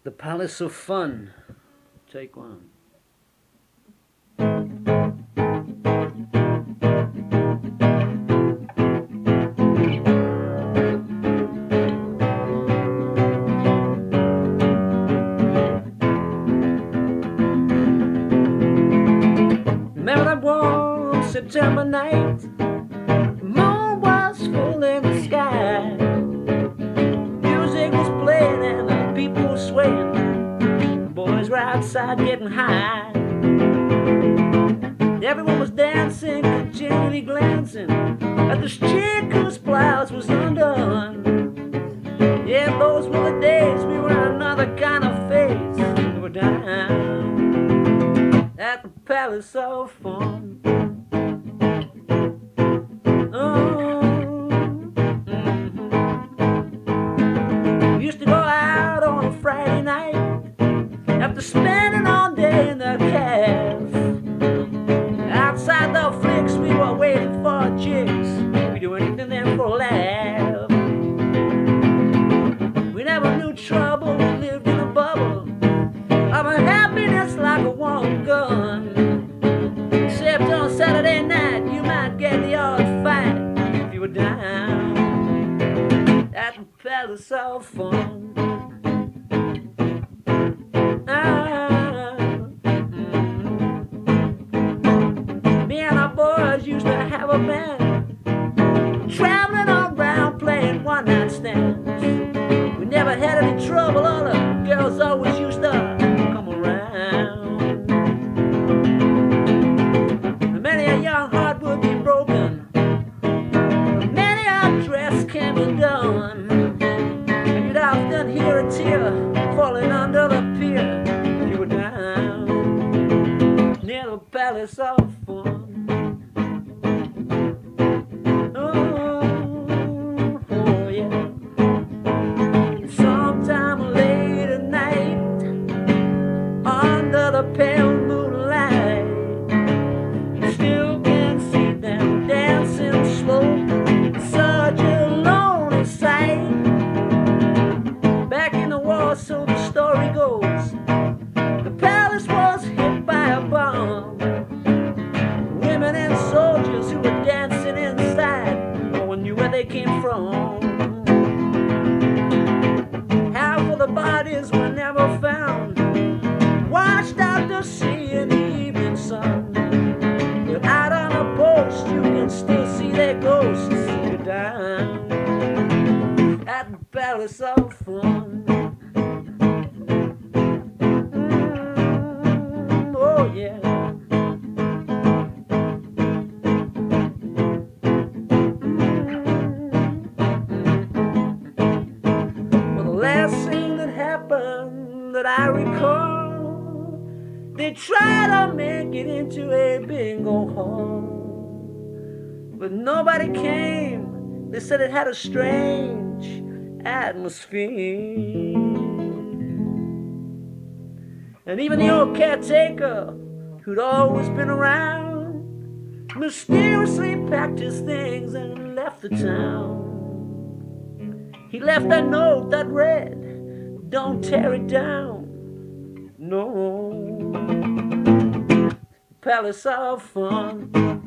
The Palace of Fun. Take one. Remember that warm September night? The moon was full in the sky. Music was playing and the people were swaying. The boys were outside getting high. Everyone was dancing, continually glancing at this chick whose blouse was undone. Yeah, those were the days we were in another kind of phase. We were down at the Palace of Fun. We used to go out on a Friday night after spending all day in the caf. Outside the flicks, we were waiting for chicks. We'd do anything then for a laugh. We never knew trouble, we lived in a bubble of a happiness like a warm gun. Except on Saturday night, you might get the odd fight if you were down at the Palace of Fun. Me and our boys used to have a band, traveling around playing one-night stands. We never had any trouble, all the girls always used to come around. Many a young heart would be broken, many a dress came undone, and you'd often hear a tear falling under the pier. You were down near the Palace of Fun. The pale moonlight, you still can see them dancing slow. Such a lonely sight. Back in the war, so the story goes, the palace was hit by a bomb. Women and soldiers who were dancing inside, no one knew where they came from. Half of the bodies were never found, washed out to sea in the evening sun. But out on a post you can still see their ghosts. You're down at the Palace of Fun. Oh yeah. Well, the last thing that happened that I recall, they tried to make it into a bingo hall, but nobody came. They said it had a strange atmosphere. And even the old caretaker, who'd always been around, mysteriously packed his things and left the town. He left a note that read, "Don't tear it down, no." Palace of Fun.